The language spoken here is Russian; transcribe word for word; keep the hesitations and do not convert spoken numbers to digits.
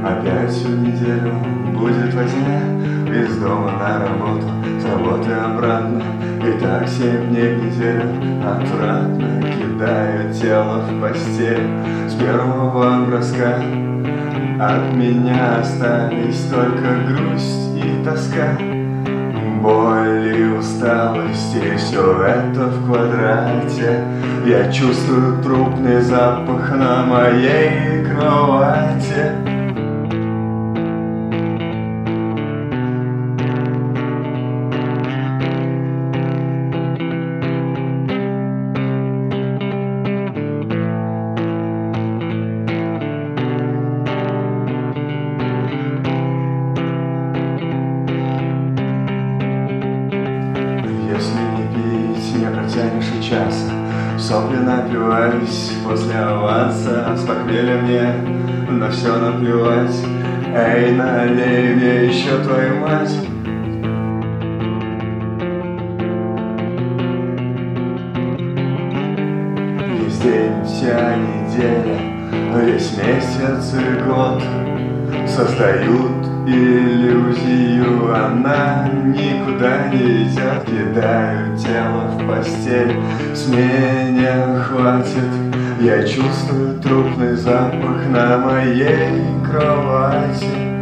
Опять всю неделю будет возня, из дома на работу, с работы обратно. И так семь дней в неделю отвратно кидаю тело в постель. С первого броска от меня остались только грусть и тоска, боль и усталость, и все это в квадрате. Я чувствую трупный запах на моей кровати. Если не пить, не протянешь и часа. В сопли напиваюсь после аванса. С похмелья мне на все наплевать. Эй, налей мне еще, твою мать. Весь день, вся неделя, весь месяц и год создают иллюзию, она никуда не идет. Кидаю тело в постель, с меня хватит. Я чувствую трупный запах на моей кровати.